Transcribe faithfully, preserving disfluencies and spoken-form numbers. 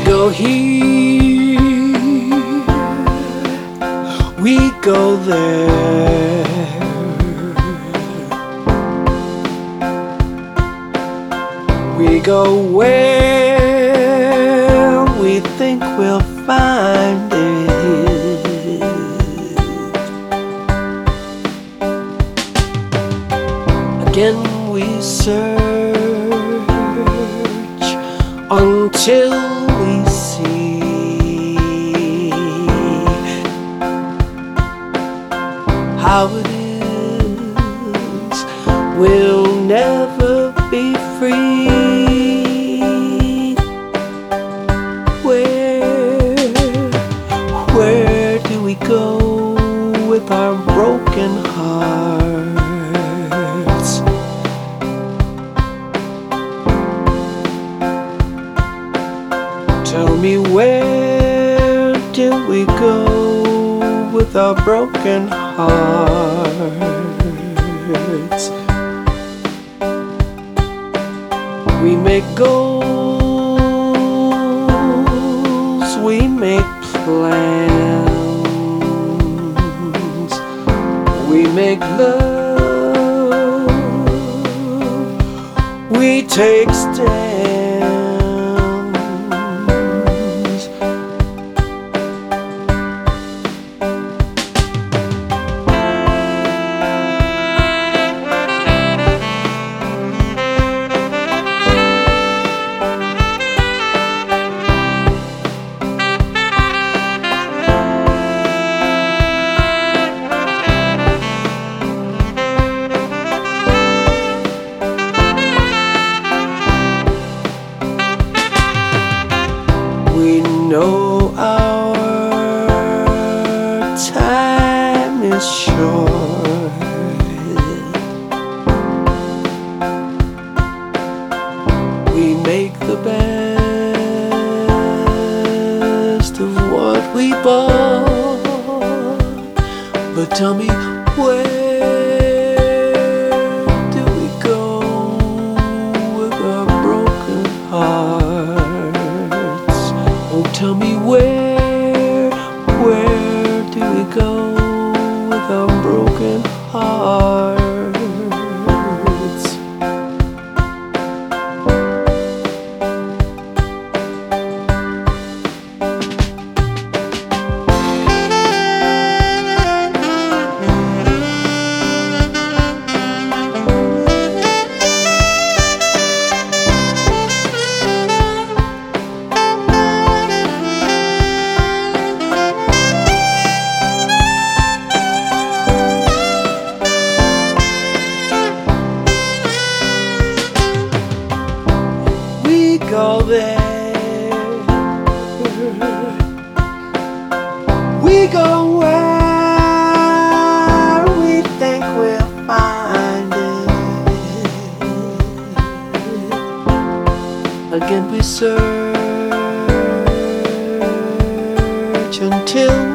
go here, we go there. We go where we think we'll find it. Again we search until we see how it is we'll never be free. Where, where do we go with our broken hearts? Tell me, where do we go with our broken hearts? We make goals, we make plans, we make love, we take stands. We know our time is short. We make the best of what we bought. But tell me, where do we go with our broken hearts? Oh, tell me, where, where do we go with our broken hearts? We go there, we go where we think we'll find it. Again we search until